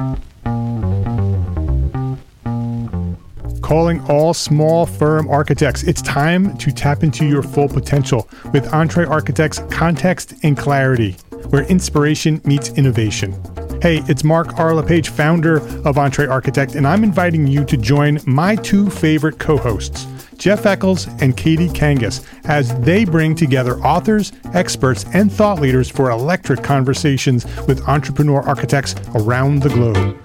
Calling all small firm architects. It's time to tap into your full potential with EntreArchitect's Context and Clarity, where inspiration meets innovation. Hey, it's Mark R. LePage, founder of EntreArchitect, and I'm inviting you to join my two favorite co-hosts, Jeff Eccles and Katie Kangas, as they bring together authors, experts, and thought leaders for electric conversations with entrepreneur architects around the globe.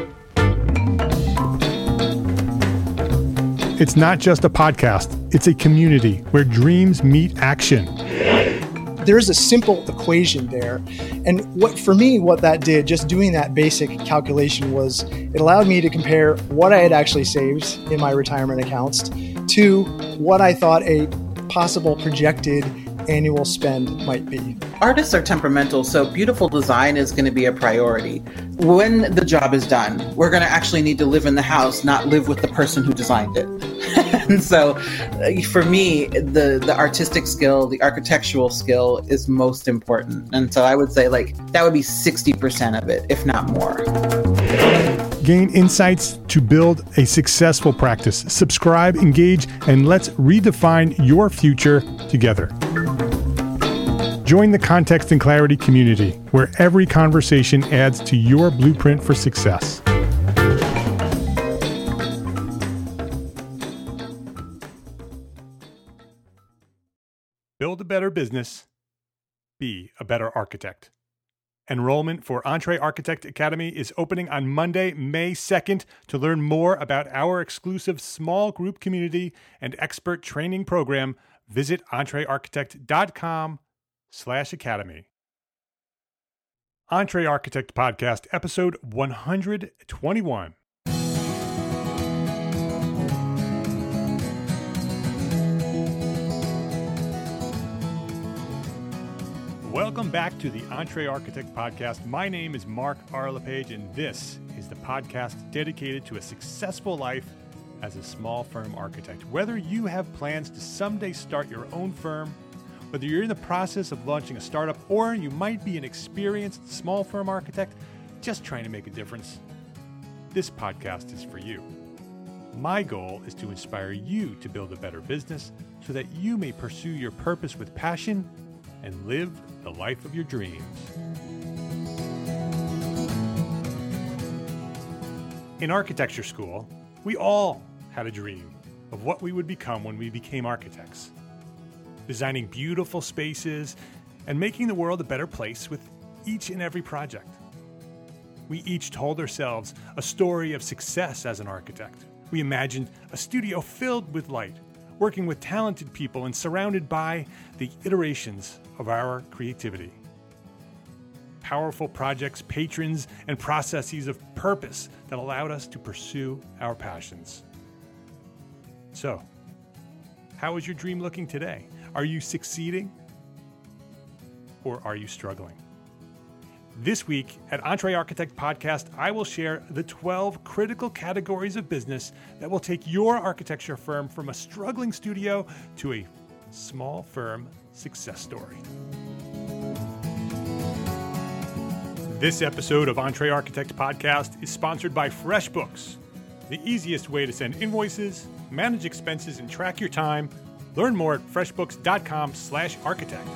It's not just a podcast, it's a community where dreams meet action. There's a simple equation there. And what that did, just doing that basic calculation, was it allowed me to compare what I had actually saved in my retirement accounts to what I thought a possible projected annual spend might be. Artists are temperamental, so beautiful design is going to be a priority. When the job is done, we're going to actually need to live in the house, not live with the person who designed it. And so for me, the artistic skill, the architectural skill is most important. And so I would say that would be 60% of it, if not more. Gain insights to build a successful practice. Subscribe, engage, and let's redefine your future together. Join the Context and Clarity community, where every conversation adds to your blueprint for success. Build a better business. Be a better architect. Enrollment for EntreArchitect Academy is opening on Monday, May 2nd. To learn more about our exclusive small group community and expert training program, visit entrearchitect.com/academy. EntreArchitect Podcast, episode 121. Welcome back to the EntreArchitect Podcast. My name is Mark R. LePage, and this is the podcast dedicated to a successful life as a small firm architect. Whether you have plans to someday start your own firm, whether you're in the process of launching a startup, or you might be an experienced small firm architect just trying to make a difference, this podcast is for you. My goal is to inspire you to build a better business so that you may pursue your purpose with passion and live the life of your dreams. In architecture school, we all had a dream of what we would become when we became architects. Designing beautiful spaces and making the world a better place with each and every project. We each told ourselves a story of success as an architect. We imagined a studio filled with light, working with talented people and surrounded by the iterations of our creativity. Powerful projects, patrons, and processes of purpose that allowed us to pursue our passions. So, how is your dream looking today? Are you succeeding? Or are you struggling? This week at EntreArchitect Podcast, I will share the 12 critical categories of business that will take your architecture firm from a struggling studio to a small firm success story. This episode of EntreArchitect Podcast is sponsored by FreshBooks, the easiest way to send invoices, manage expenses, and track your time. Learn more at freshbooks.com/architect.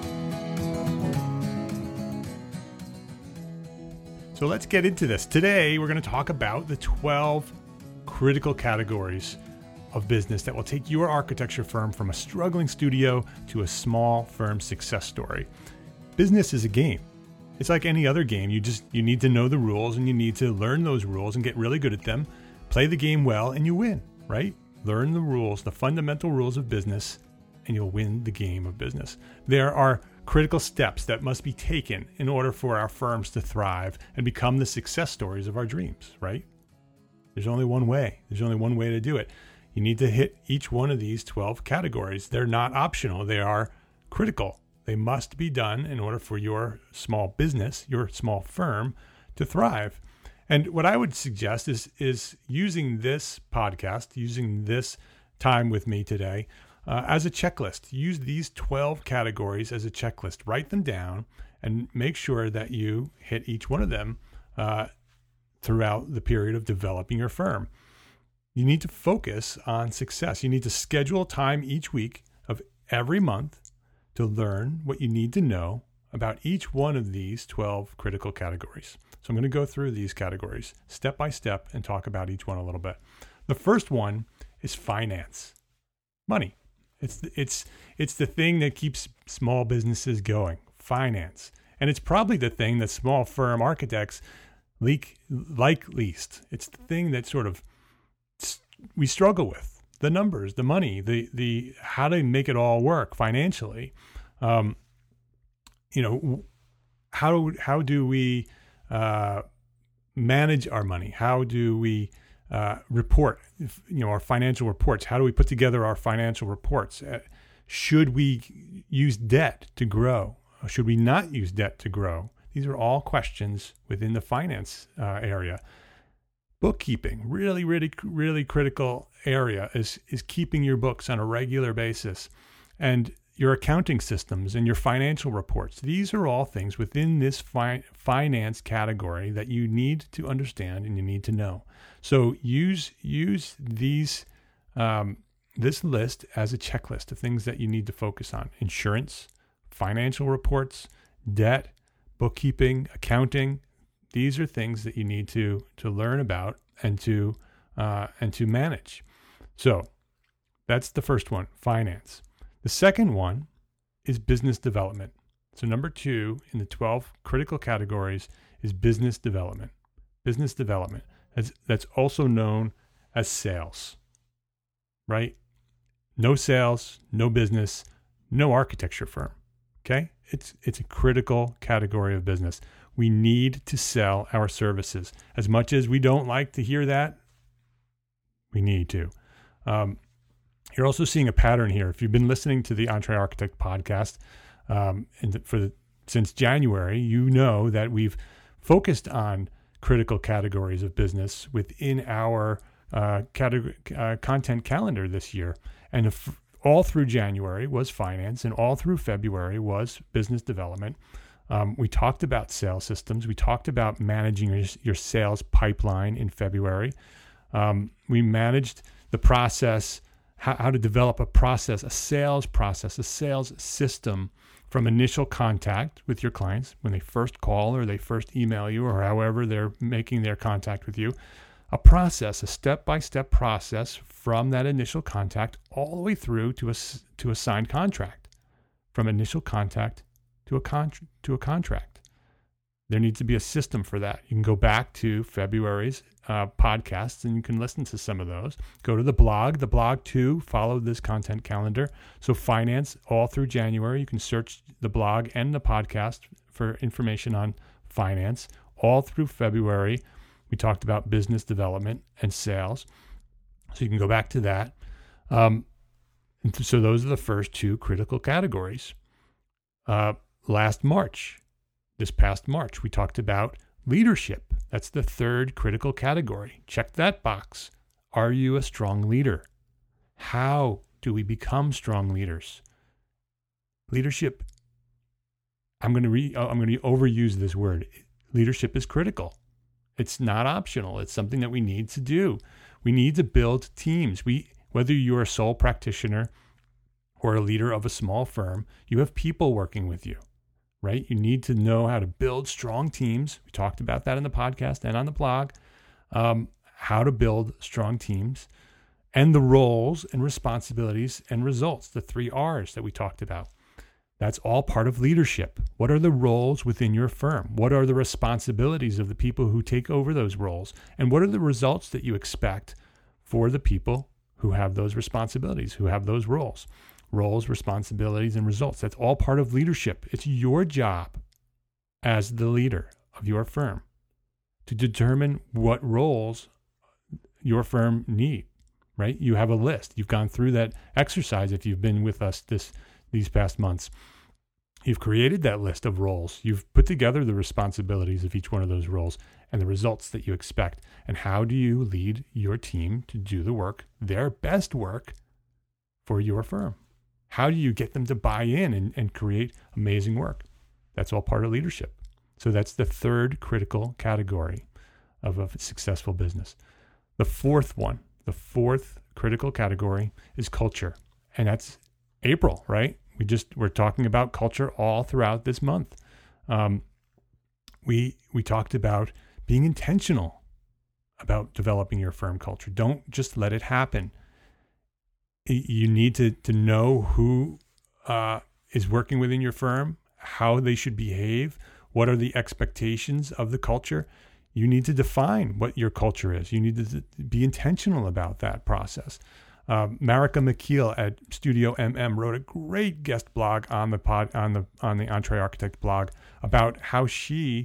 So let's get into this. Today, we're going to talk about the 12 critical categories of business that will take your architecture firm from a struggling studio to a small firm success story. Business is a game. It's like any other game. You need to know the rules, and you need to learn those rules and get really good at them. Play the game well, and you win, right? Learn the rules, the fundamental rules of business, and you'll win the game of business. There are critical steps that must be taken in order for our firms to thrive and become the success stories of our dreams, right? There's only one way. There's only one way to do it. You need to hit each one of these 12 categories. They're not optional. They are critical. They must be done in order for your small business, your small firm, to thrive. And what I would suggest is using this podcast, using this time with me today, as a checklist. Use these 12 categories as a checklist. Write them down and make sure that you hit each one of them throughout the period of developing your firm. You need to focus on success. You need to schedule time each week of every month to learn what you need to know about each one of these 12 critical categories. So I'm going to go through these categories step by step and talk about each one a little bit. The first one is finance, money. It's the thing that keeps small businesses going, finance. And it's probably the thing that small firm architects like least. It's the thing that sort of we struggle with, the numbers, the money, the how to make it all work financially. How do we manage our money? How do we report, our financial reports? How do we put together our financial reports? Should we use debt to grow? Should we not use debt to grow? These are all questions within the finance area. Bookkeeping, really, really, really critical area is keeping your books on a regular basis, and your accounting systems and your financial reports. These are all things within this finance category that you need to understand and you need to know. So use these this list as a checklist of things that you need to focus on: insurance, financial reports, debt, bookkeeping, accounting. These are things that you need to learn about and to manage. So that's the first one, finance. The second one is business development. So number 2 in the 12 critical categories is business development. Business development. That's also known as sales, right? No sales, no business, no architecture firm. Okay? It's a critical category of business. We need to sell our services. As much as we don't like to hear that, we need to. You're also seeing a pattern here. If you've been listening to the EntreArchitect podcast since January, you know that we've focused on critical categories of business within our content calendar this year. And all through January was finance, and all through February was business development. We talked about sales systems. We talked about managing your sales pipeline in February. We managed the process, how to develop a process, a sales system from initial contact with your clients when they first call or they first email you or however they're making their contact with you. A process, a step-by-step process from that initial contact all the way through to a signed contract, from initial contact to a contract. There needs to be a system for that. You can go back to February's podcasts and you can listen to some of those. Go to the blog too, follow this content calendar. So finance all through January. You can search the blog and the podcast for information on finance. All through February, we talked about business development and sales. So you can go back to that. So those are the first 2 critical categories. This past March, we talked about leadership. That's the 3rd critical category. Check that box. Are you a strong leader? How do we become strong leaders? Leadership, I'm going to overuse this word. Leadership is critical. It's not optional. It's something that we need to do. We need to build teams. Whether you're a sole practitioner or a leader of a small firm, you have people working with you, right? You need to know how to build strong teams. We talked about that in the podcast and on the blog, how to build strong teams and the roles and responsibilities and results, the 3 R's that we talked about. That's all part of leadership. What are the roles within your firm? What are the responsibilities of the people who take over those roles? And what are the results that you expect for the people who have those responsibilities, who have those roles? Roles, responsibilities, and results. That's all part of leadership. It's your job as the leader of your firm to determine what roles your firm need, right? You have a list. You've gone through that exercise if you've been with us these past months. You've created that list of roles. You've put together the responsibilities of each one of those roles and the results that you expect. And how do you lead your team to do the work, their best work for your firm? How do you get them to buy in and create amazing work? That's all part of leadership. So that's the 3rd critical category. of a successful business. The fourth critical category is culture. And that's April, right? We're talking about culture all throughout this month. We talked about being intentional about developing your firm culture. Don't just let it happen. You need to know who is working within your firm, how they should behave, what are the expectations of the culture. You need to define what your culture is. You need to be intentional about that process. Marika McKeel at Studio MM wrote a great guest blog on the EntreArchitect blog about how she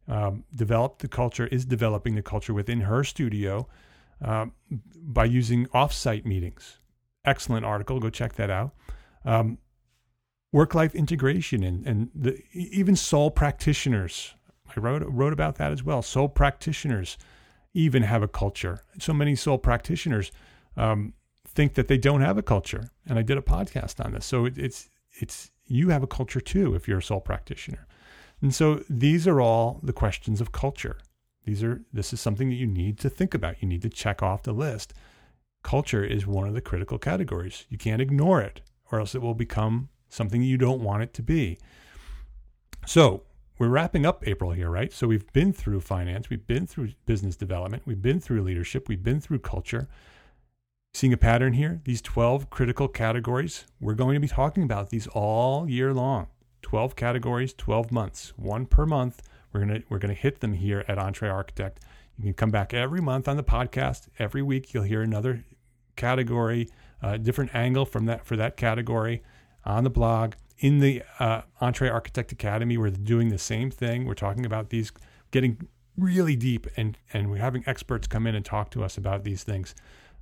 is developing the culture within her studio by using offsite meetings. Excellent article. Go check that out. Work-life integration and even sole practitioners. I wrote about that as well. Sole practitioners even have a culture. So many sole practitioners think that they don't have a culture. And I did a podcast on this. So it's you have a culture too if you're a sole practitioner. And so these are all the questions of culture. This is something that you need to think about. You need to check off the list. Culture is one of the critical categories. You can't ignore it, or else it will become something you don't want it to be. So we're wrapping up April here, right? So we've been through finance, we've been through business development, we've been through leadership, we've been through culture. Seeing a pattern here, these 12 critical categories, we're going to be talking about these all year long. 12 categories, 12 months, one per month. We're gonna hit them here at EntreArchitect. You can come back every month on the podcast. Every week you'll hear another category, different angle for that category on the blog. In the EntreArchitect Academy, we're doing the same thing. We're talking about these, getting really deep, and we're having experts come in and talk to us about these things.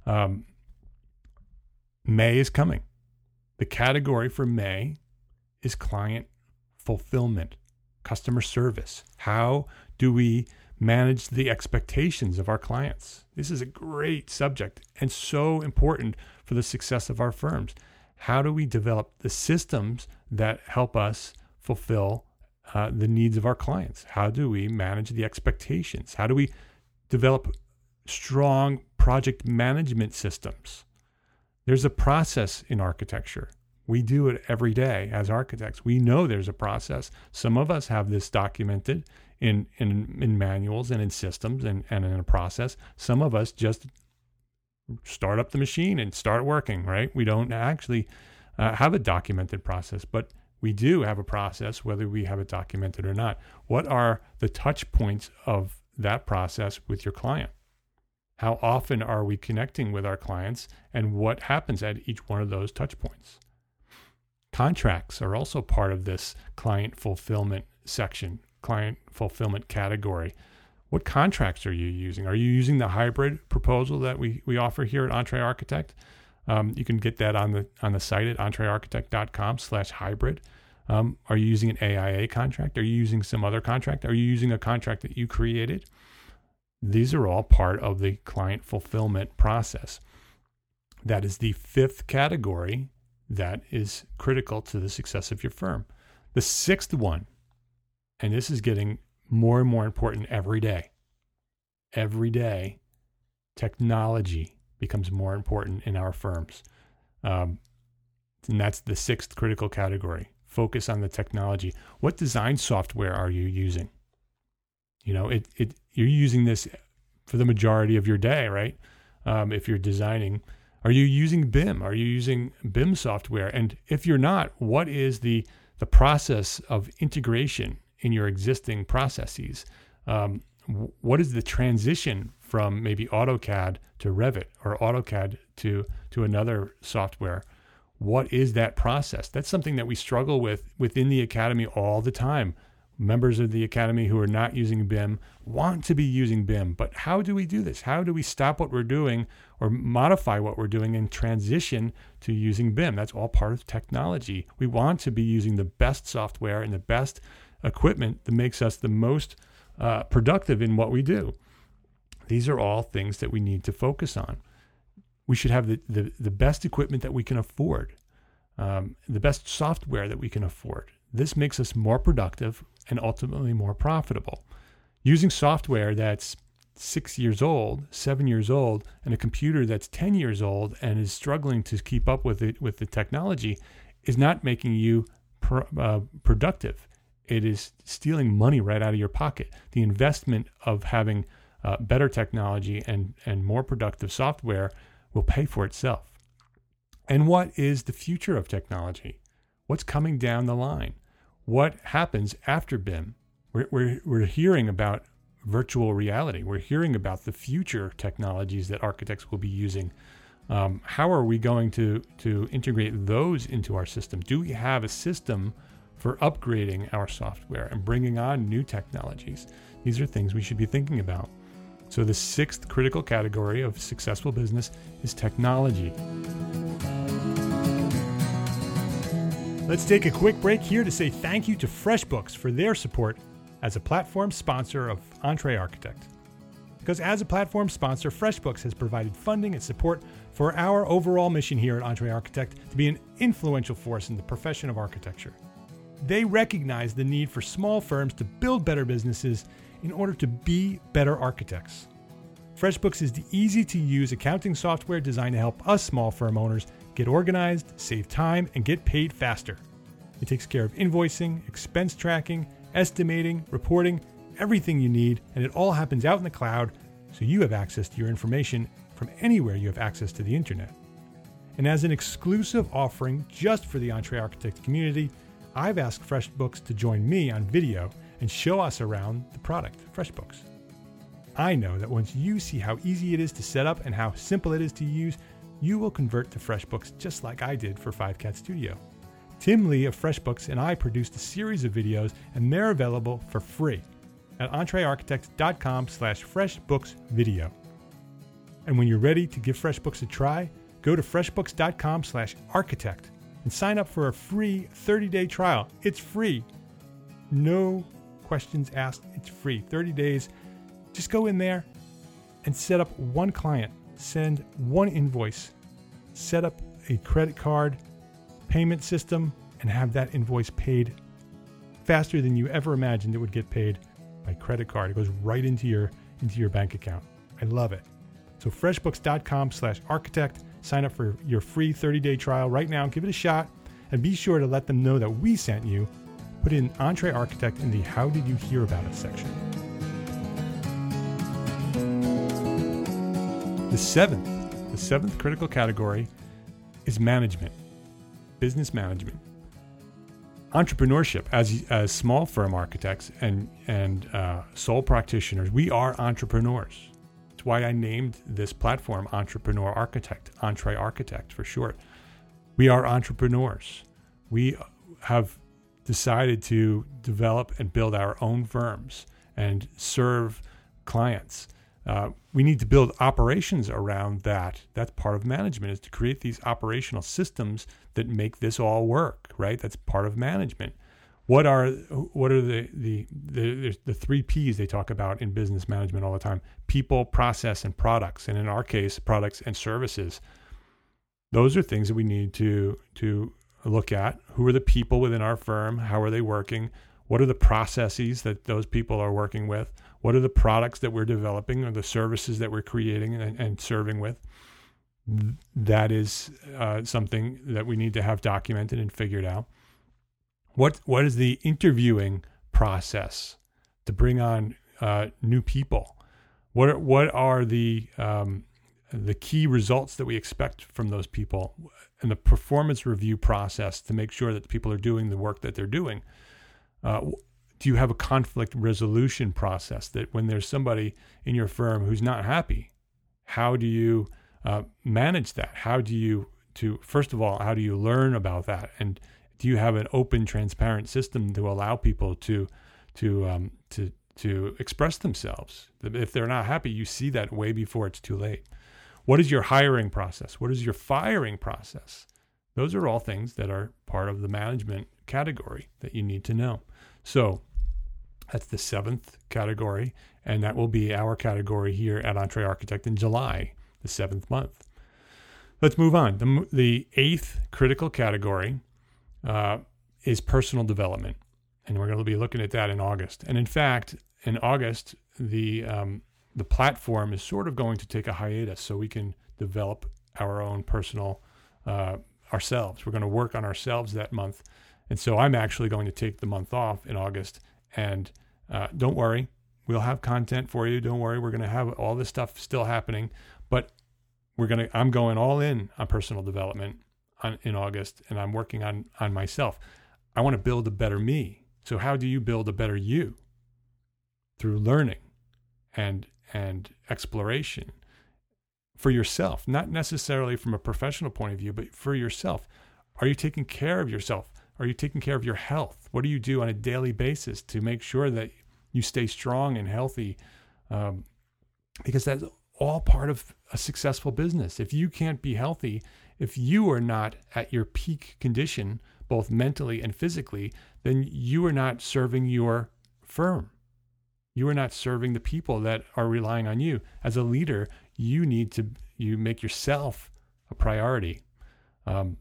May is coming. The category for May is client fulfillment, customer service. How do we manage the expectations of our clients? This is a great subject and so important for the success of our firms. How do we develop the systems that help us fulfill the needs of our clients? How do we manage the expectations? How do we develop strong project management systems? There's a process in architecture. We do it every day as architects. We know there's a process. Some of us have this documented in manuals and in systems and in a process. Some of us just start up the machine and start working, right? We don't actually have a documented process, but we do have a process whether we have it documented or not. What are the touch points of that process with your client? How often are we connecting with our clients, and what happens at each one of those touch points? Contracts are also part of this client fulfillment section, client fulfillment category. What contracts are you using? Are you using the hybrid proposal that we offer here at EntreArchitect? You can get that on the site at entrearchitect.com/hybrid. Are you using an AIA contract? Are you using some other contract? Are you using a contract that you created? These are all part of the client fulfillment process. That is the fifth category that is critical to the success of your firm. The sixth one, and this is getting more and more important every day. Every day, technology becomes more important in our firms. And that's the sixth critical category. Focus on the technology. What design software are you using? You know, you're using this for the majority of your day, right? If you're designing, are you using BIM? Are you using BIM software? And if you're not, what is the process of integration in your existing processes? What is the transition from maybe AutoCAD to Revit or AutoCAD to another software? What is that process? That's something that we struggle with within the Academy all the time. Members of the Academy who are not using BIM want to be using BIM, but how do we do this? How do we stop what we're doing or modify what we're doing and transition to using BIM? That's all part of technology. We want to be using the best software and the best equipment that makes us the most productive in what we do. These are all things that we need to focus on. We should have the best equipment that we can afford, the best software that we can afford. This makes us more productive and ultimately more profitable. Using software that's 6 years old, 7 years old, and a computer that's 10 years old and is struggling to keep up with it, with the technology, is not making you productive. It is stealing money right out of your pocket. The investment of having better technology and more productive software will pay for itself. And what is the future of technology? What's coming down the line? What happens after BIM? We're hearing about virtual reality. We're hearing about the future technologies that architects will be using. How are we going to integrate those into our system? Do we have a system for upgrading our software and bringing on new technologies? These are things we should be thinking about. So the sixth critical category of successful business is technology. Let's take a quick break here to say thank you to FreshBooks for their support as a platform sponsor of EntreArchitect. Because as a platform sponsor, FreshBooks has provided funding and support for our overall mission here at EntreArchitect to be an influential force in the profession of architecture. They recognize the need for small firms to build better businesses in order to be better architects. FreshBooks is the easy-to-use accounting software designed to help us small firm owners get organized, save time, and get paid faster. It takes care of invoicing, expense tracking, estimating, reporting, everything you need, and it all happens out in the cloud, so you have access to your information from anywhere you have access to the internet. And as an exclusive offering just for the EntreArchitect community, I've asked FreshBooks to join me on video and show us around the product, FreshBooks. I know that once you see how easy it is to set up and how simple it is to use, you will convert to FreshBooks just like I did for 5Cat Studio. Tim Lee of FreshBooks and I produced a series of videos, and they're available for free at entrearchitect.com/FreshBooksVideo. And when you're ready to give FreshBooks a try, go to freshbooks.com/architect and sign up for a free 30-day trial. It's free. No questions asked. It's free. 30 days. Just go in there and set up one client, send one invoice, set up a credit card payment system, and have that invoice paid faster than you ever imagined it would get paid by credit card. It goes right into your bank account. I love it. So freshbooks.com/architect. Sign up for your free 30-day trial right now. Give it a shot, and be sure to let them know that we sent you. Put in EntreArchitect in the How Did You Hear About Us section. The seventh critical category is management, business management. Entrepreneurship, as small firm architects and sole practitioners, we are entrepreneurs. That's why I named this platform Entrepreneur Architect, EntreArchitect for short. We are entrepreneurs. We have decided to develop and build our own firms and serve clients. We need to build operations around that. That's part of management, is to create these operational systems that make this all work, right? That's part of management. What are the 3 Ps they talk about in business management all the time? People, process, and products. And in our case, products and services. Those are things that we need to look at. Who are the people within our firm? How are they working? What are the processes that those people are working with? What are the products that we're developing or the services that we're creating and serving with? That is something that we need to have documented and figured out. What is the interviewing process to bring on new people? What are the key results that we expect from those people, and the performance review process to make sure that the people are doing the work that they're doing? Do you have a conflict resolution process that when there's somebody in your firm who's not happy, how do you manage that? First of all, how do you learn about that? And do you have an open, transparent system to allow people to express themselves? If they're not happy, you see that way before it's too late. What is your hiring process? What is your firing process? Those are all things that are part of the management category that you need to know. So that's the 7th category, and that will be our category here at EntreArchitect in July, the 7th month. Let's move on. The 8th critical category is personal development, and we're going to be looking at that in August. And in fact, in August, the the platform is sort of going to take a hiatus so we can develop our own personal ourselves. We're going to work on ourselves that month. And so I'm actually going to take the month off in August. And don't worry, we'll have content for you. Don't worry, we're going to have all this stuff still happening. But I'm going all in on personal development in August, and I'm working on myself. I want to build a better me. So how do you build a better you? Through learning and exploration for yourself, not necessarily from a professional point of view, but for yourself. Are you taking care of yourself? Are you taking care of your health? What do you do on a daily basis to make sure that you stay strong and healthy? Because that's all part of a successful business. If you can't be healthy, if you are not at your peak condition, both mentally and physically, then you are not serving your firm. You are not serving the people that are relying on you. As a leader, you make yourself a priority. What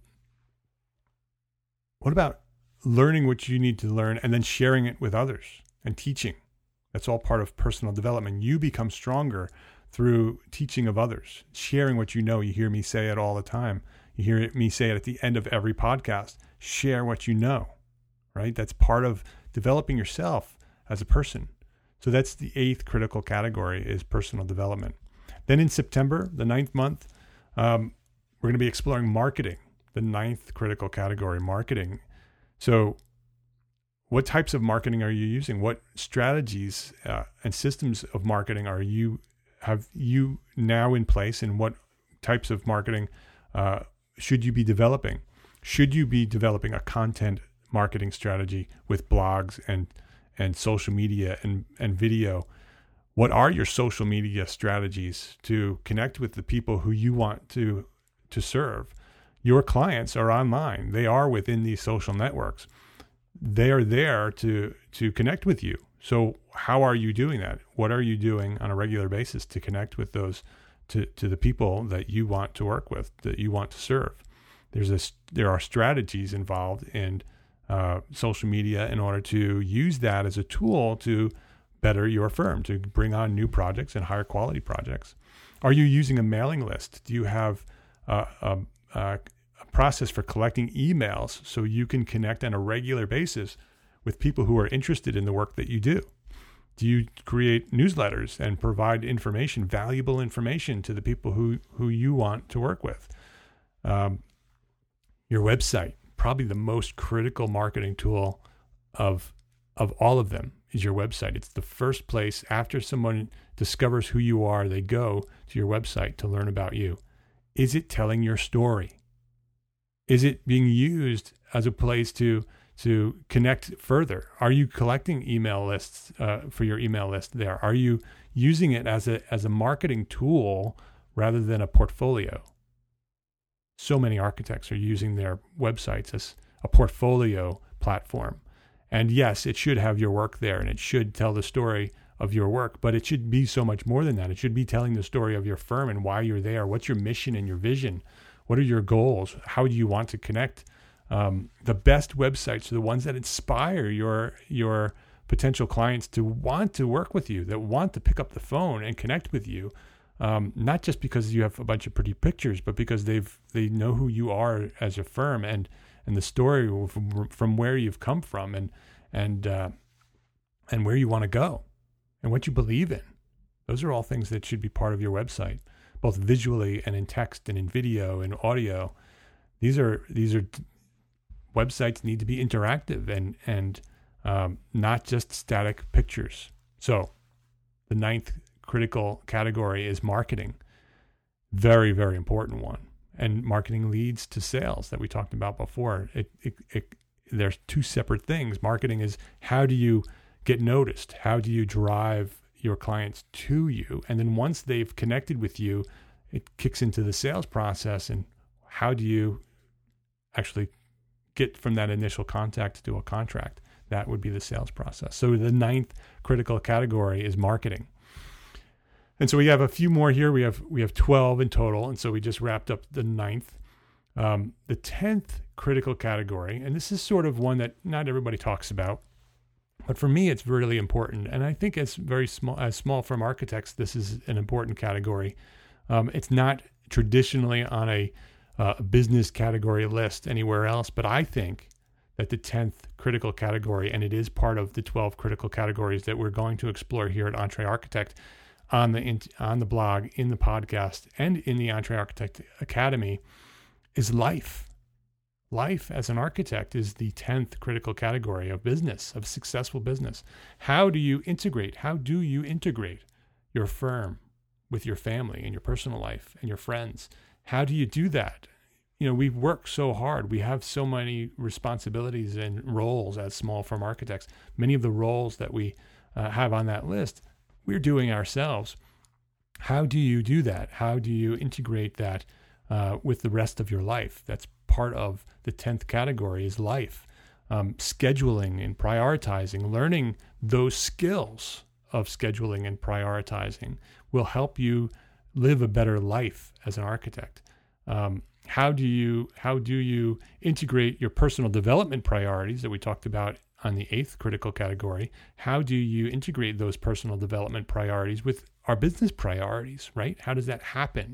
about learning what you need to learn and then sharing it with others and teaching? That's all part of personal development. You become stronger through teaching of others, sharing what you know. You hear me say it all the time. You hear me say it at the end of every podcast. Share what you know, right? That's part of developing yourself as a person. So that's the 8th critical category, is personal development. Then in September, the 9th month, we're going to be exploring marketing, the 9th critical category, marketing. So what types of marketing are you using? What strategies and systems of marketing have you now in place, and what types of marketing should you be developing? Should you be developing a content marketing strategy with blogs and social media and video? What are your social media strategies to connect with the people who you want to serve? Your clients are online. They are within these social networks. They are there to connect with you. So how are you doing that? What are you doing on a regular basis to connect with those, to the people that you want to work with, that you want to serve? There are strategies involved in social media in order to use that as a tool to better your firm, to bring on new projects and higher quality projects. Are you using a mailing list? Do you have a process for collecting emails so you can connect on a regular basis with people who are interested in the work that you do? Do you create newsletters and provide information, valuable information, to the people who you want to work with? Your website, probably the most critical marketing tool of all of them, is your website. It's the first place after someone discovers who you are, they go to your website to learn about you. Is it telling your story? Is it being used as a place to connect further? Are you collecting email lists for your email list there? Are you using it as a marketing tool rather than a portfolio? So many architects are using their websites as a portfolio platform. And yes, it should have your work there and it should tell the story of your work, but it should be so much more than that. It should be telling the story of your firm and why you're there. What's your mission and your vision? What are your goals? How do you want to connect? The best websites are the ones that inspire your potential clients to want to work with you, that want to pick up the phone and connect with you. Not just because you have a bunch of pretty pictures, but because they know who you are as a firm and the story from where you've come from and where you want to go and what you believe in. Those are all things that should be part of your website, both visually and in text and in video and audio. These are websites need to be interactive and not just static pictures. So the 9th critical category is marketing. Very, very important one. And marketing leads to sales that we talked about before. There's two separate things. Marketing is, how do you get noticed? How do you drive your clients to you? And then once they've connected with you, it kicks into the sales process. And how do you actually get from that initial contact to a contract? That would be the sales process. So the 9th critical category is marketing. And so we have a few more here. We have 12 in total. And so we just wrapped up the 9th. The 10th critical category, and this is sort of one that not everybody talks about, But for me, it's really important. And I think as small firm architects, this is an important category. It's not traditionally on a business category list anywhere else, but I think that the 10th critical category, and it is part of the 12 critical categories that we're going to explore here at EntreArchitect on the blog, in the podcast, and in the EntreArchitect Academy, is life. Life as an architect is the 10th critical category of business, of successful business. How do you integrate your firm with your family and your personal life and your friends? How do you do that? We've worked so hard. We have so many responsibilities and roles as small firm architects. Many of the roles that we have on that list, we're doing ourselves. How do you do that? How do you integrate that with the rest of your life? That's part of the 10th category, is life. Scheduling and prioritizing, learning those skills of scheduling and prioritizing will help you live a better life as an architect. How do you integrate your personal development priorities that we talked about on the 8th critical category? How do you integrate those personal development priorities with our business priorities, right? How does that happen?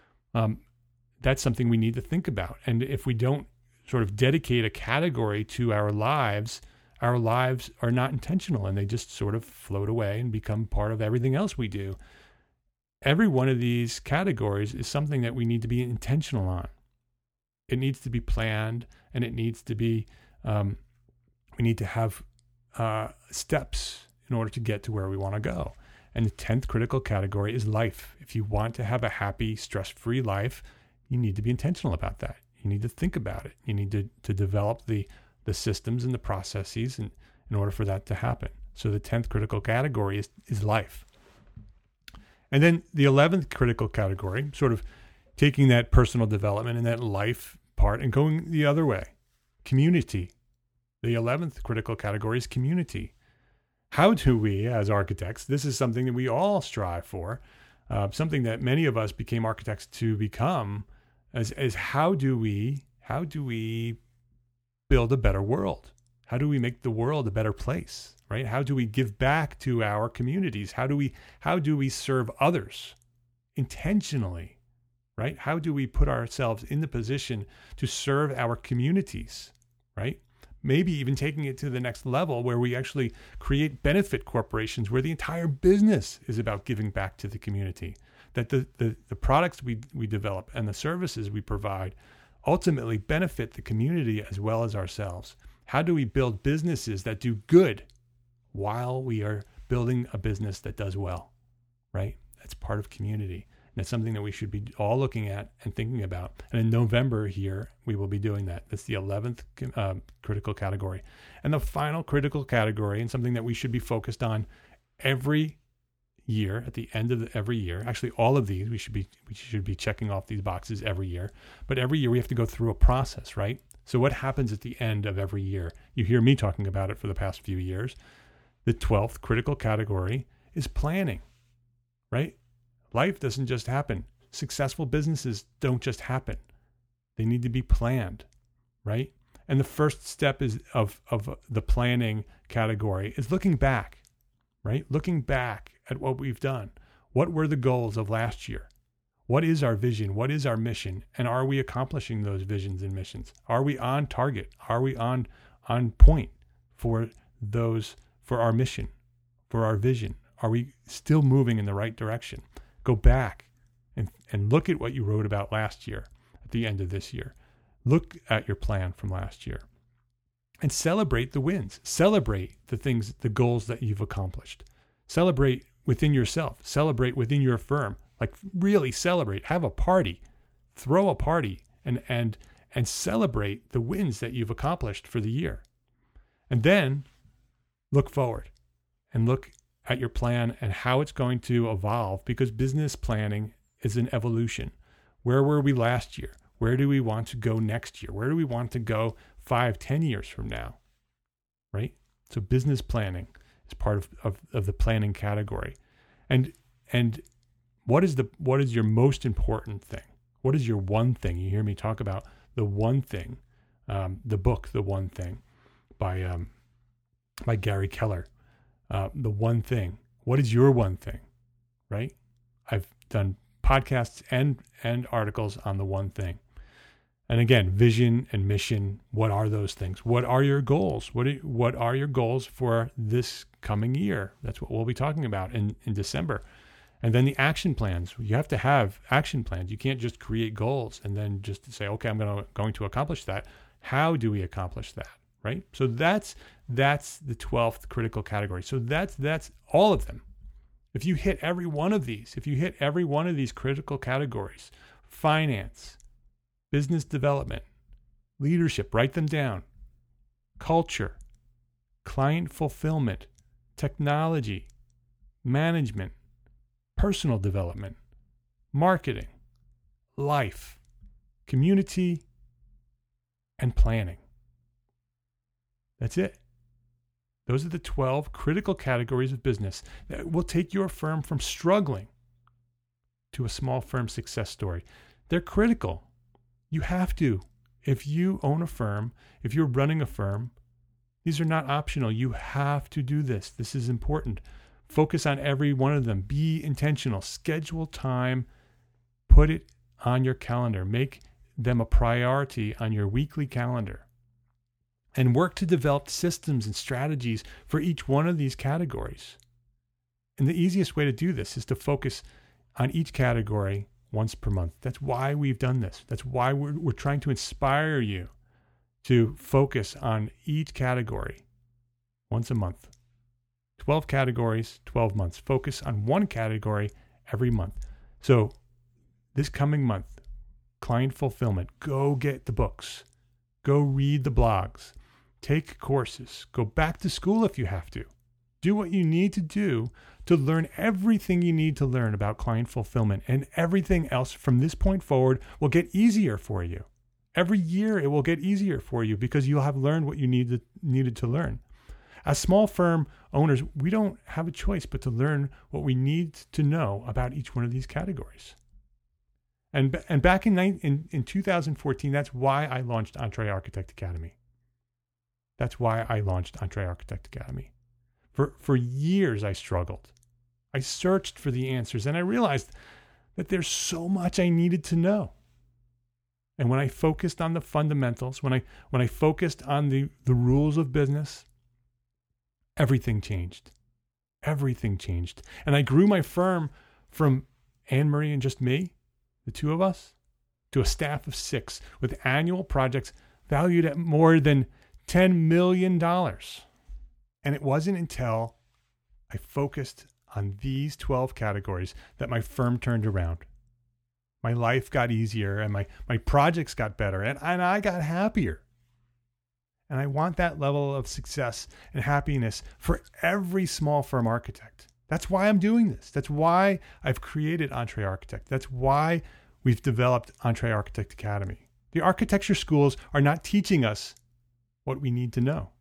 That's something we need to think about. And if we don't sort of dedicate a category to our lives are not intentional, and they just sort of float away and become part of everything else we do. Every one of these categories is something that we need to be intentional on. It needs to be planned, and it needs to be, we need to have steps in order to get to where we want to go. And the 10th critical category is life. If you want to have a happy, stress-free life, you need to be intentional about that. You need to think about it. You need to develop the systems and the processes in order for that to happen. So the 10th critical category is life. And then the 11th critical category, sort of taking that personal development and that life part and going the other way, community. The 11th critical category is community. How do we, as architects, this is something that we all strive for, something that many of us became architects to become, is how do we build a better world? How do we make the world a better place, right? How do we give back to our communities? How do we serve others intentionally, right? How do we put ourselves in the position to serve our communities, right? Maybe even taking it to the next level where we actually create benefit corporations where the entire business is about giving back to the community, that the products we develop and the services we provide ultimately benefit the community as well as ourselves. How do we build businesses that do good while we are building a business that does well, right? That's part of community. And it's something that we should be all looking at and thinking about. And in November here, we will be doing that. That's the 11th critical category. And the final critical category, and something that we should be focused on every year, at the end of every year, actually all of these, we should be checking off these boxes every year. But every year we have to go through a process, right? So what happens at the end of every year? You hear me talking about it for the past few years. The 12th critical category is planning, right? Life doesn't just happen. Successful businesses don't just happen. They need to be planned, right? And the first step of the planning category is looking back, right? Looking back at what we've done. What were the goals of last year? What is our vision? What is our mission? And are we accomplishing those visions and missions? Are we on target? Are we on point for our mission, for our vision? Are we still moving in the right direction? Go back and look at what you wrote about last year at the end of this year. Look at your plan from last year and celebrate the wins. Celebrate the goals that you've accomplished. Celebrate within yourself. Celebrate within your firm. Like really celebrate. Have a party. Throw a party and celebrate the wins that you've accomplished for the year. And then look forward and look at your plan and how it's going to evolve, because business planning is an evolution. Where were we last year? Where do we want to go next year? Where do we want to go 5-10 years from now? Right? So business planning is part of the planning category. And what is your most important thing? What is your one thing? You hear me talk about the one thing, the book, The One Thing by by Gary Keller. The one thing. What is your one thing? Right? I've done podcasts and articles on the one thing. And again, vision and mission. What are those things? What are your goals? What are your goals for this coming year? That's what we'll be talking about in December. And then the action plans. You have to have action plans. You can't just create goals and then just say, okay, I'm going to accomplish that. How do we accomplish that? Right? So that's the 12th critical category. So that's all of them. If you hit every one of these critical categories, finance, business development, leadership, write them down, culture, client fulfillment, technology, management, personal development, marketing, life, community, and planning. That's it. Those are the 12 critical categories of business that will take your firm from struggling to a small firm success story. They're critical. You have to. If you own a firm, if you're running a firm, these are not optional. You have to do this. This is important. Focus on every one of them. Be intentional. Schedule time. Put it on your calendar. Make them a priority on your weekly calendar. And work to develop systems and strategies for each one of these categories. And the easiest way to do this is to focus on each category once per month. That's why we've done this. That's why we're trying to inspire you to focus on each category once a month. 12 categories, 12 months. Focus on one category every month. So this coming month, client fulfillment, go get the books. Go read the blogs. Take courses. Go back to school if you have to. Do what you need to do to learn everything you need to learn about client fulfillment, and everything else from this point forward will get easier for you. Every year it will get easier for you because you'll have learned what you needed to learn. As small firm owners, we don't have a choice but to learn what we need to know about each one of these categories. And back in 2014, that's why I launched EntreArchitect Academy. That's why I launched EntreArchitect Academy. For years, I struggled. I searched for the answers, and I realized that there's so much I needed to know. And when I focused on the fundamentals, when I focused on the rules of business, everything changed. Everything changed. And I grew my firm from Anne-Marie and just me, the two of us, to a staff of 6 with annual projects valued at more than $10 million. And it wasn't until I focused on these 12 categories that my firm turned around. My life got easier and my projects got better and I got happier. And I want that level of success and happiness for every small firm architect. That's why I'm doing this. That's why I've created EntreArchitect. That's why we've developed EntreArchitect Academy. The architecture schools are not teaching us what we need to know.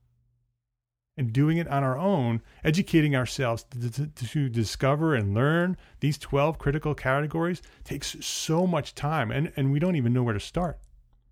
And doing it on our own, educating ourselves to discover and learn these 12 critical categories takes so much time, and we don't even know where to start.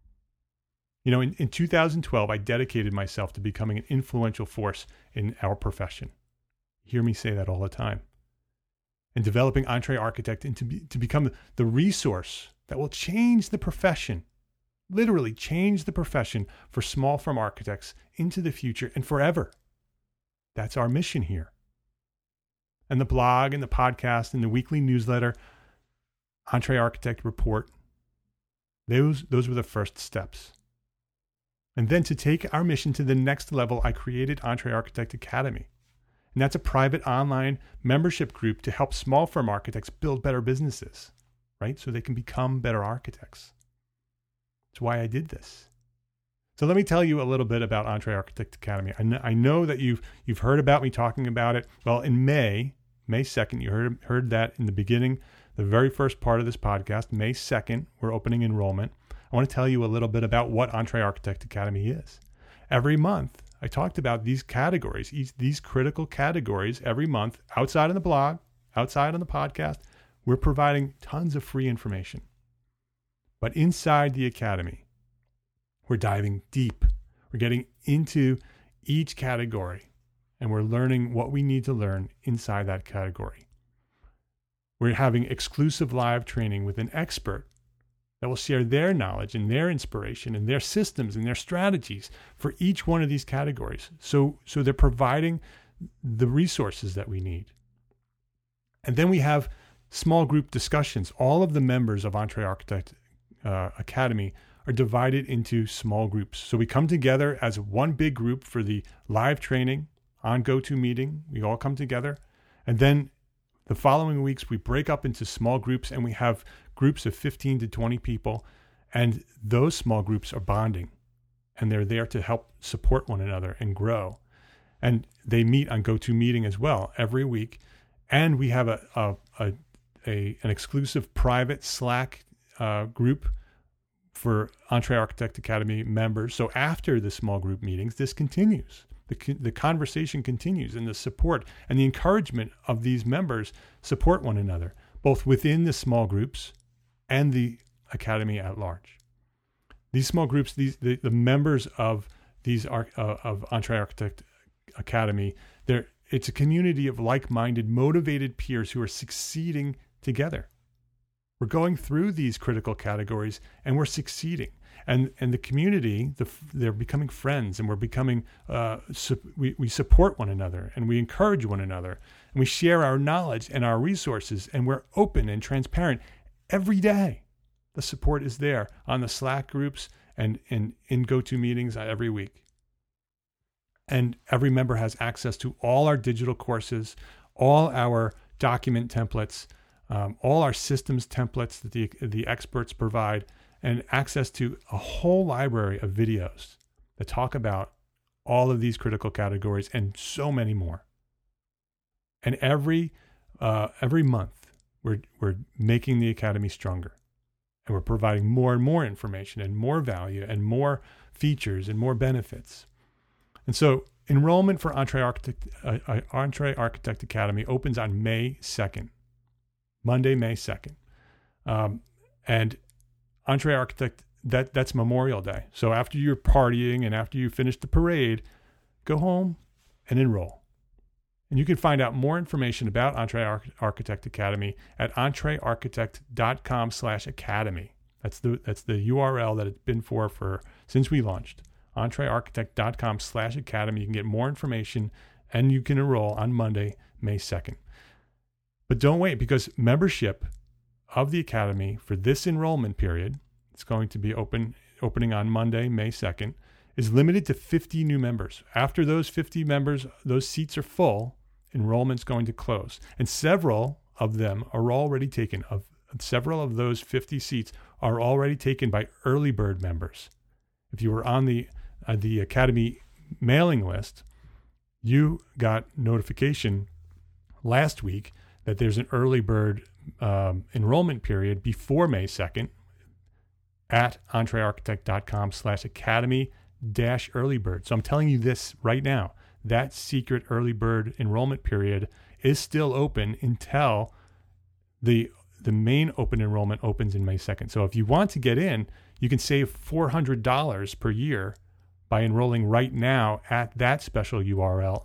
You know, in 2012, I dedicated myself to becoming an influential force in our profession. You hear me say that all the time. And developing EntreArchitect to become the resource that will change the profession, literally change the profession for small firm architects into the future and forever. That's our mission here. And the blog and the podcast and the weekly newsletter, EntreArchitect Report, those were the first steps. And then to take our mission to the next level, I created EntreArchitect Academy. And that's a private online membership group to help small firm architects build better businesses, right? So they can become better architects. That's why I did this. So let me tell you a little bit about EntreArchitect Academy. I know that you've heard about me talking about it. Well, in May 2nd, you heard that in the beginning, the very first part of this podcast, May 2nd, we're opening enrollment. I want to tell you a little bit about what EntreArchitect Academy is. Every month, I talked about these categories, these critical categories every month, outside on the blog, outside on the podcast. We're providing tons of free information. But inside the Academy, we're diving deep. We're getting into each category and we're learning what we need to learn inside that category. We're having exclusive live training with an expert that will share their knowledge and their inspiration and their systems and their strategies for each one of these categories. So they're providing the resources that we need. And then we have small group discussions. All of the members of EntreArchitect Academy are divided into small groups. So we come together as one big group for the live training on GoToMeeting. We all come together. And then the following weeks, we break up into small groups, and we have groups of 15 to 20 people. And those small groups are bonding, and they're there to help support one another and grow. And they meet on GoToMeeting as well every week. And we have an exclusive private Slack group for EntreArchitect Academy members. So after the small group meetings, this continues. The conversation continues, and the support and the encouragement of these members support one another, both within the small groups and the Academy at large. These small groups, the members of these of EntreArchitect Academy, it's a community of like-minded, motivated peers who are succeeding together. We're going through these critical categories, and we're succeeding. And the community, they're becoming friends, and we're becoming, we support one another, and we encourage one another, and we share our knowledge and our resources, and we're open and transparent every day. The support is there on the Slack groups and in GoToMeetings every week. And every member has access to all our digital courses, all our document templates, all our systems templates that the experts provide, and access to a whole library of videos that talk about all of these critical categories and so many more. And every month, we're making the Academy stronger, and we're providing more and more information and more value and more features and more benefits. And so enrollment for EntreArchitect Academy opens on May 2nd, Monday, May 2nd. And EntreArchitect, that's Memorial Day. So after you're partying and after you finish the parade, go home and enroll. And you can find out more information about EntreArchitect Academy at entrearchitect.com/academy. That's the URL that it's been for since we launched. entrearchitect.com/academy. You can get more information, and you can enroll on Monday, May 2nd. But don't wait, because membership of the Academy for this enrollment period, it's going to be opening on Monday, May 2nd, is limited to 50 new members. After those 50 members, those seats are full, enrollment's going to close. And several of them are already taken. Several of those 50 seats are already taken by early bird members. If you were on the Academy mailing list, you got notification last week that there's an early bird enrollment period before May 2nd at entrearchitect.com/academy-earlybird. So I'm telling you this right now. That secret early bird enrollment period is still open until the main open enrollment opens in May 2nd. So if you want to get in, you can save $400 per year by enrolling right now at that special URL.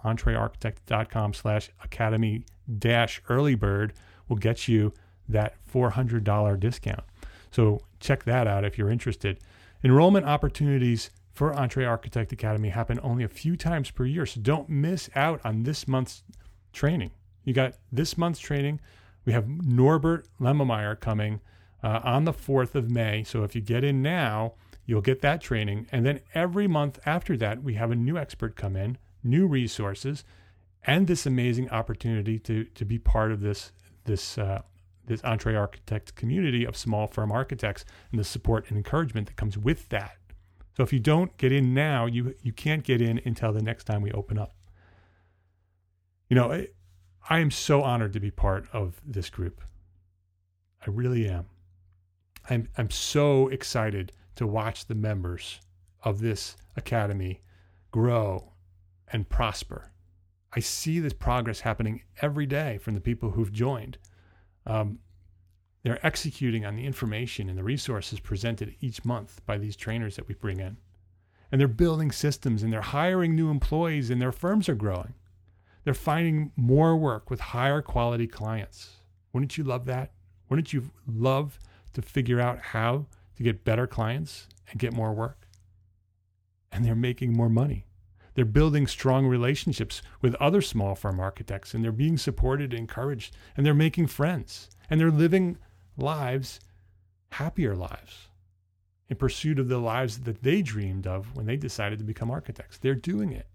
entrearchitect.com/academy-earlybird will get you that $400 discount. So check that out if you're interested. Enrollment opportunities for EntreArchitect Academy happen only a few times per year, so don't miss out on this month's training. You got this month's training. We have Norbert Lemmemeyer coming on the 4th of May. So if you get in now, you'll get that training. And then every month after that, we have a new expert come in, new resources, and this amazing opportunity to be part of this EntreArchitect community of small firm architects and the support and encouragement that comes with that. So if you don't get in now, you can't get in until the next time we open up. You know, I am so honored to be part of this group. I really am. I'm so excited to watch the members of this academy grow and prosper. I see this progress happening every day from the people who've joined. They're executing on the information and the resources presented each month by these trainers that we bring in. And they're building systems, and they're hiring new employees, and their firms are growing. They're finding more work with higher quality clients. Wouldn't you love that? Wouldn't you love to figure out how to get better clients and get more work? And they're making more money. They're building strong relationships with other small firm architects, and they're being supported and encouraged, and they're making friends, and they're living lives, happier lives, in pursuit of the lives that they dreamed of when they decided to become architects. They're doing it.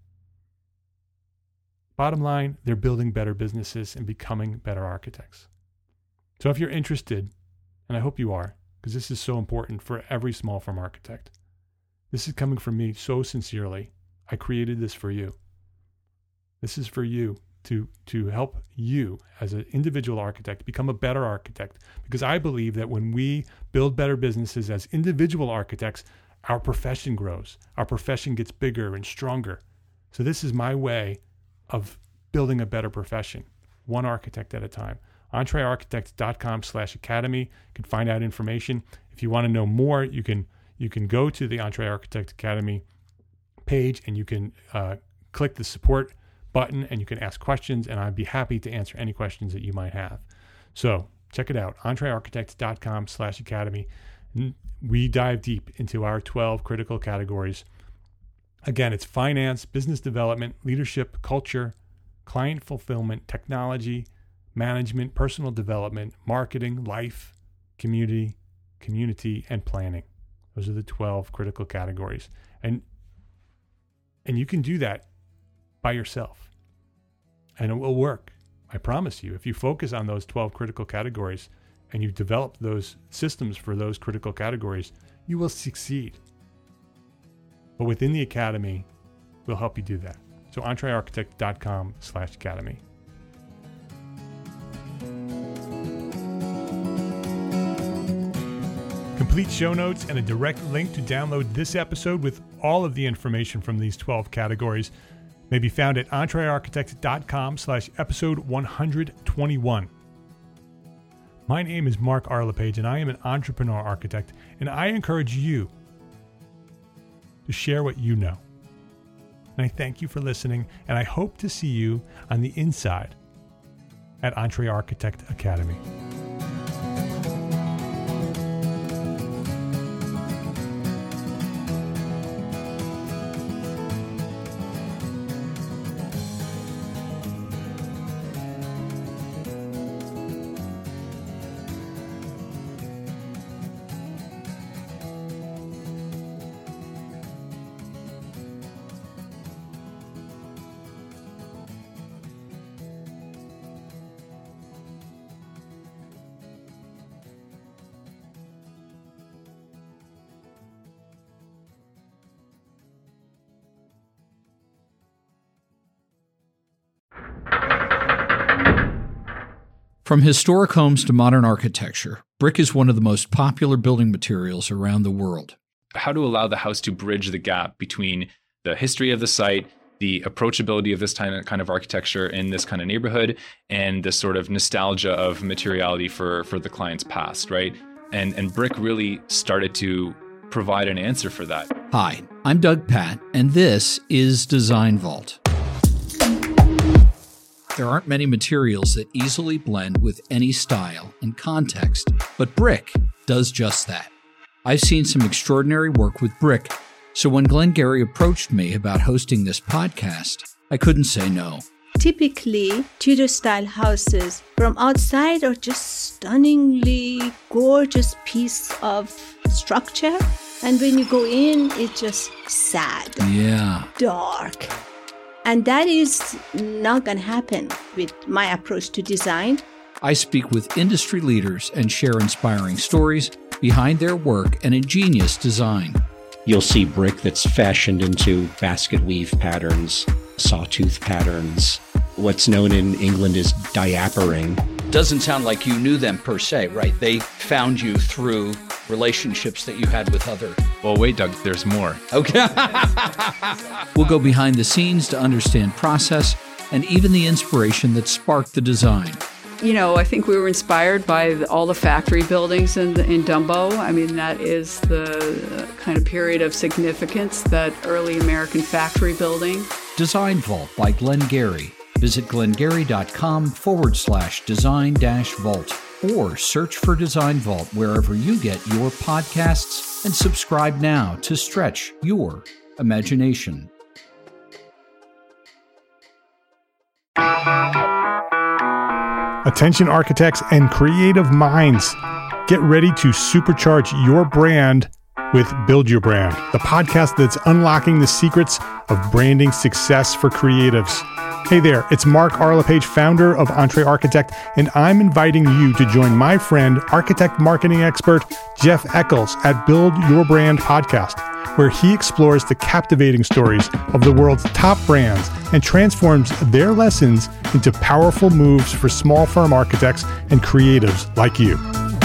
Bottom line, they're building better businesses and becoming better architects. So if you're interested, and I hope you are, because this is so important for every small firm architect, this is coming from me so sincerely. I created this for you. This is for you to help you as an individual architect become a better architect, because I believe that when we build better businesses as individual architects, our profession grows. Our profession gets bigger and stronger. So this is my way of building a better profession, one architect at a time. EntreArchitect.com/academy. You can find out information. If you want to know more, you can go to the Entre Architect Academy page, and you can click the support button, and you can ask questions, and I'd be happy to answer any questions that you might have. So check it out, EntreArchitect.com/academy. We dive deep into our 12 critical categories. Again, it's finance, business development, leadership, culture, client fulfillment, technology, management, personal development, marketing, life, community, and planning. Those are the 12 critical categories. And you can do that by yourself. And it will work. I promise you. If you focus on those 12 critical categories and you develop those systems for those critical categories, you will succeed. But within the academy, we'll help you do that. So EntreArchitect.com/academy. Complete show notes and a direct link to download this episode with all of the information from these 12 categories may be found at EntreArchitect.com/episode 121. My name is Mark Arlepage, and I am an entrepreneur architect, and I encourage you to share what you know. And I thank you for listening, and I hope to see you on the inside at Entre Architect Academy. From historic homes to modern architecture, brick is one of the most popular building materials around the world. How to allow the house to bridge the gap between the history of the site, the approachability of this kind of architecture in this kind of neighborhood, and the sort of nostalgia of materiality for the client's past, right? And brick really started to provide an answer for that. Hi, I'm Doug Patt, and this is Design Vault. There aren't many materials that easily blend with any style and context, but brick does just that. I've seen some extraordinary work with brick, so when Glenn Gary approached me about hosting this podcast, I couldn't say no. Typically, Tudor-style houses from outside are just stunningly gorgeous piece of structure, and when you go in, it's just sad, dark. And that is not going to happen with my approach to design. I speak with industry leaders and share inspiring stories behind their work and ingenious design. You'll see brick that's fashioned into basket weave patterns, sawtooth patterns, what's known in England as diapering. Doesn't sound like you knew them per se, right? They found you through relationships that you had with other... Well, wait, Doug, there's more. Okay. We'll go behind the scenes to understand process and even the inspiration that sparked the design. You know, I think we were inspired by all the factory buildings in Dumbo. I mean, that is the kind of period of significance, that early American factory building. Design Vault by Glenn Gary. Visit glengarry.com/design-vault or search for Design Vault wherever you get your podcasts and subscribe now to stretch your imagination. Attention architects and creative minds, get ready to supercharge your brand with Build Your Brand, the podcast that's unlocking the secrets of branding success for creatives. Hey there, it's Mark R. LePage, founder of Entre Architect, and I'm inviting you to join my friend, architect marketing expert Jeff Eccles at Build Your Brand podcast, where he explores the captivating stories of the world's top brands and transforms their lessons into powerful moves for small firm architects and creatives like you.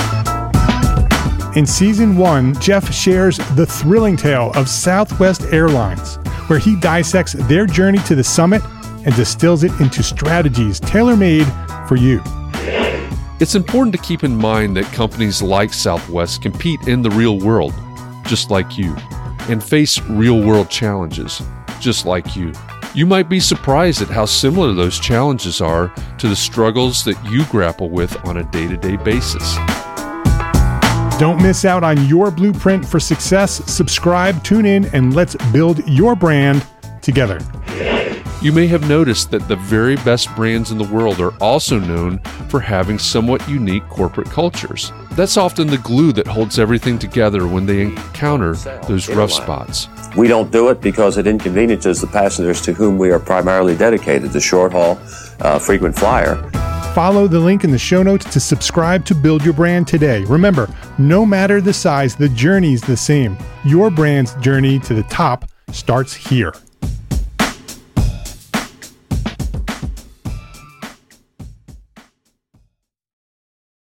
In Season 1, Jeff shares the thrilling tale of Southwest Airlines, where he dissects their journey to the summit and distills it into strategies tailor-made for you. It's important to keep in mind that companies like Southwest compete in the real world, just like you, and face real-world challenges, just like you. You might be surprised at how similar those challenges are to the struggles that you grapple with on a day-to-day basis. Don't miss out on your blueprint for success. Subscribe, tune in, and let's build your brand together. You may have noticed that the very best brands in the world are also known for having somewhat unique corporate cultures. That's often the glue that holds everything together when they encounter those rough spots. We don't do it because it inconveniences the passengers to whom we are primarily dedicated, the short haul, frequent flyer. Follow the link in the show notes to subscribe to Build Your Brand today. Remember, no matter the size, the journey's the same. Your brand's journey to the top starts here.